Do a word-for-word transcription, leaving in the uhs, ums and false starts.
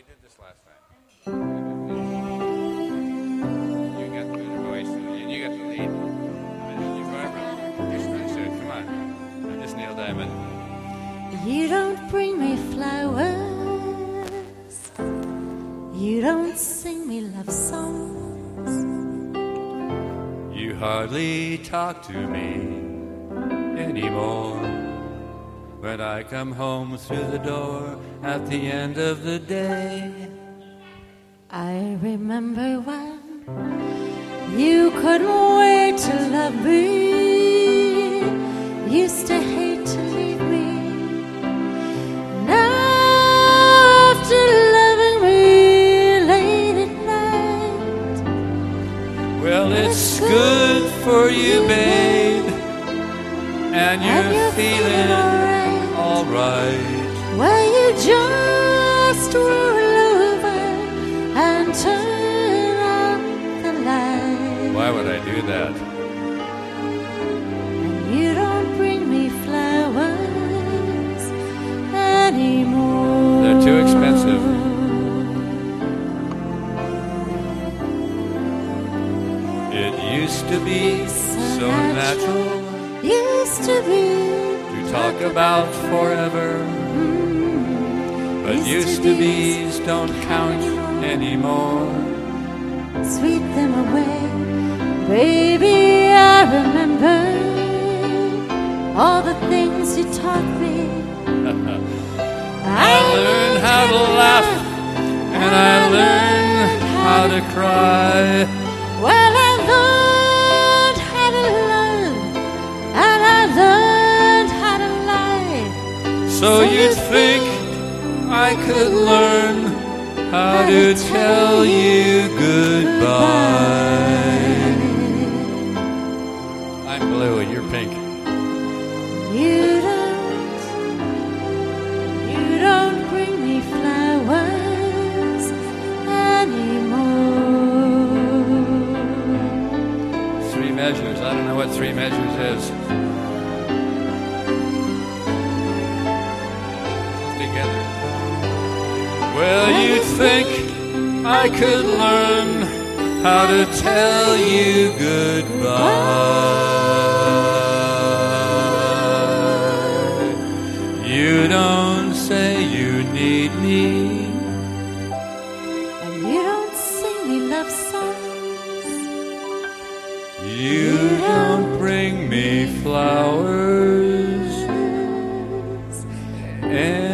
did this last time. You got the voice, and you got the lead. And you go over. Just finish it. Come on. I'm just Neil Diamond. You don't bring me flowers. You don't sing me love songs. You hardly talk to me anymore. When I come home through the door at the end of the day, I remember when you couldn't wait to love me. Used to hate to leave me. Now after loving me late at night, well, it's good for you, babe, and you're, and you're feeling, feeling alright. all right. Well, you just roll over and turn on the light. Why would I do that? And you don't bring me flowers anymore. They're too expensive. It used to be so natural Used to be to talk about forever, but used to be's don't count anymore. Sweep them away, baby. I remember all the things you taught me. I learned how to laugh, and I learned how to cry. Well, I learned how to love, and I learned how to lie. So you'd think I could learn how to tell you goodbye. I'm blue and you're pink. You don't, you don't bring me flowers anymore. Three measures. I don't know what three measures is. Together. Well, you'd think I could learn how to tell you goodbye. You don't say you need me, And you don't sing me love songs. you don't bring me flowers. And